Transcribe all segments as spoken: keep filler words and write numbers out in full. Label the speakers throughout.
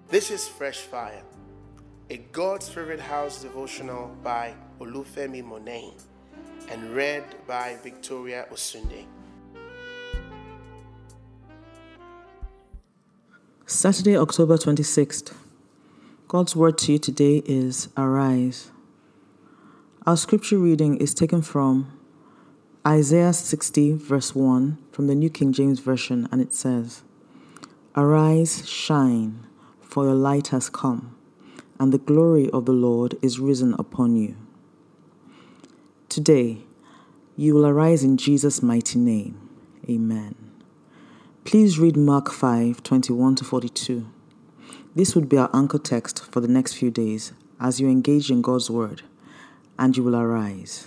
Speaker 1: This is Fresh Fire, a God's Favorite House devotional by Olufemi Monain and read by Victoria Osunde.
Speaker 2: Saturday, October twenty-sixth. God's word to you today is Arise. Our scripture reading is taken from Isaiah sixty, verse one, from the New King James Version, and it says, Arise, shine, for your light has come, and the glory of the Lord is risen upon you. Today, you will arise in Jesus' mighty name. Amen. Please read Mark five, twenty-one to forty-two. This would be our anchor text for the next few days as you engage in God's word, and you will arise.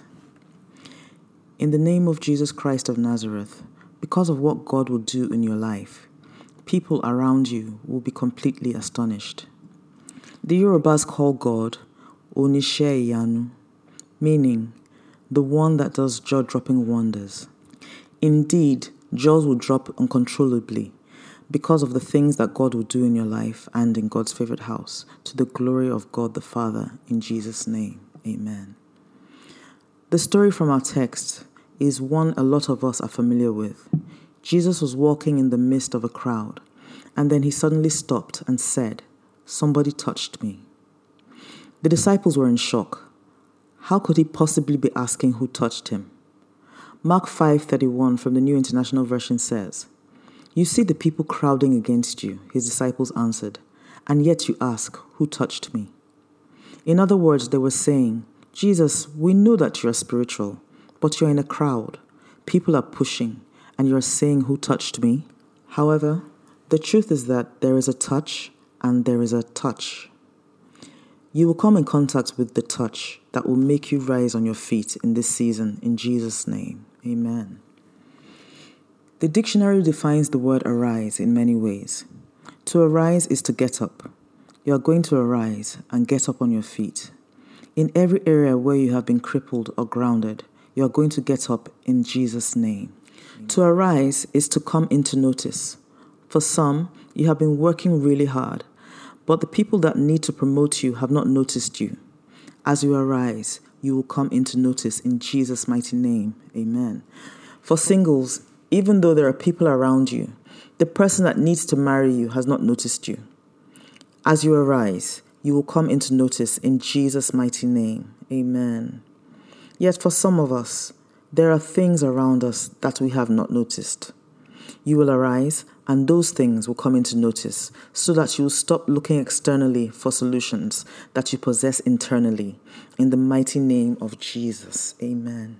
Speaker 2: In the name of Jesus Christ of Nazareth, because of what God will do in your life, people around you will be completely astonished. The Yorubas call God Onishe Iyanu, meaning the one that does jaw-dropping wonders. Indeed, jaws will drop uncontrollably because of the things that God will do in your life and in God's favorite house, to the glory of God the Father, in Jesus' name. Amen. The story from our text is one a lot of us are familiar with. Jesus was walking in the midst of a crowd, and then he suddenly stopped and said, "Somebody touched me." The disciples were in shock. How could he possibly be asking who touched him? Mark five thirty-one from the New International Version says, "You see the people crowding against you," his disciples answered, "and yet you ask, who touched me?" In other words, they were saying, Jesus, we know that you're spiritual, but you're in a crowd. People are pushing, and you're saying, who touched me? However, the truth is that there is a touch and there is a touch. You will come in contact with the touch that will make you rise on your feet in this season, in Jesus' name. Amen. The dictionary defines the word arise in many ways. To arise is to get up. You are going to arise and get up on your feet. In every area where you have been crippled or grounded, you are going to get up in Jesus' name. To arise is to come into notice. For some, you have been working really hard, but the people that need to promote you have not noticed you. As you arise, you will come into notice in Jesus' mighty name. Amen. For singles, even though there are people around you, the person that needs to marry you has not noticed you. As you arise, you will come into notice in Jesus' mighty name. Amen. Yet for some of us, there are things around us that we have not noticed. You will arise, and those things will come into notice, so that you will stop looking externally for solutions that you possess internally. In the mighty name of Jesus. Amen.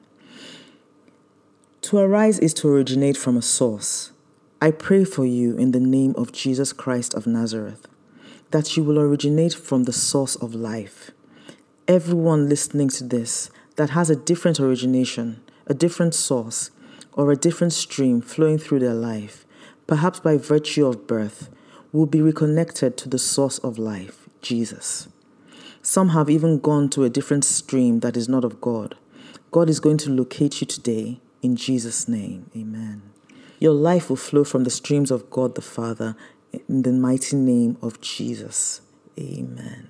Speaker 2: To arise is to originate from a source. I pray for you in the name of Jesus Christ of Nazareth, that you will originate from the source of life. Everyone listening to this that has a different origination, a different source, or a different stream flowing through their life, perhaps by virtue of birth, will be reconnected to the source of life, Jesus. Some have even gone to a different stream that is not of God. God is going to locate you today in Jesus' name. Amen. Your life will flow from the streams of God the Father in the mighty name of Jesus. Amen.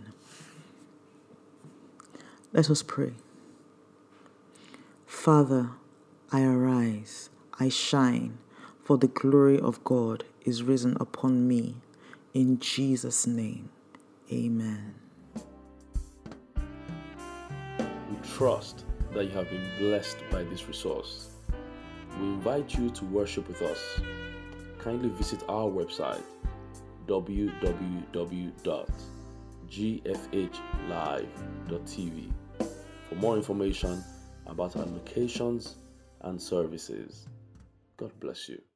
Speaker 2: Let us pray. Father, I arise, I shine, for the glory of God is risen upon me. In Jesus' name, amen.
Speaker 3: We trust that you have been blessed by this resource. We invite you to worship with us. Kindly visit our website, w w w dot g f h live dot t v, for more information about our locations and services. God bless you.